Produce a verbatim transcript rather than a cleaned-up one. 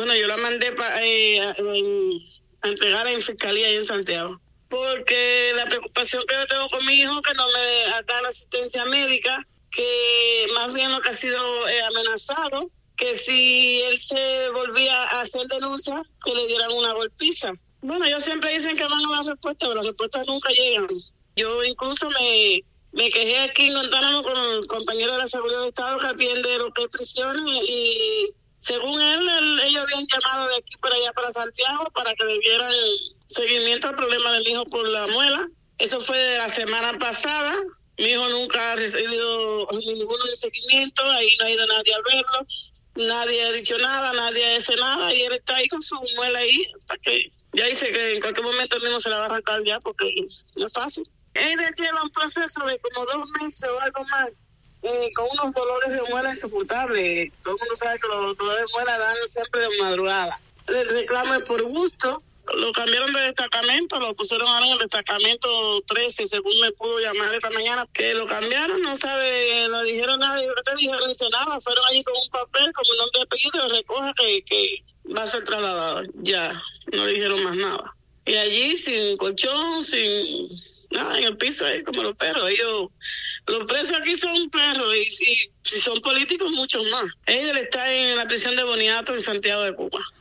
Bueno, yo la mandé pa, eh, a, a entregar en fiscalía ahí en Santiago. Porque la preocupación que yo tengo con mi hijo, que no me da la asistencia médica, que más bien lo que ha sido eh, amenazado, que si él se volvía a hacer denuncia, que le dieran una golpiza. Bueno, ellos siempre dicen que van a dar respuesta, pero las respuestas nunca llegan. Yo incluso me, me quejé aquí en Guantánamo con el compañero de la Seguridad del Estado que atiende lo que es prisiones y según él, él, ellos habían llamado de aquí para allá, para Santiago, para que le dieran seguimiento al problema de mi hijo por la muela. Eso fue de la semana pasada. Mi hijo nunca ha recibido ninguno de seguimiento, ahí no ha ido nadie a verlo, nadie ha dicho nada, nadie ha hecho nada, y él está ahí con su muela ahí, hasta que ya dice que en cualquier momento el mismo se la va a arrancar ya, porque no es fácil. Él lleva un proceso de como dos meses o algo más, eh, con unos dolores de muela insoportables. Todo el mundo sabe que los dolores de muela dan siempre de madrugada. El reclamo es por gusto. Lo cambiaron de destacamento, lo pusieron ahora en el destacamento trece, según me pudo llamar esta mañana, que lo cambiaron, no sabe, no dijeron nada, ¿qué te dijeron? No dice nada, fueron allí con un papel, como nombre y apellido, recoja que, que va a ser trasladado, ya, no dijeron más nada. Y allí, sin colchón, sin nada, en el piso, ahí como los perros, ellos, los presos aquí son perros, y si, si son políticos, muchos más. Él está en la prisión de Boniato, en Santiago de Cuba.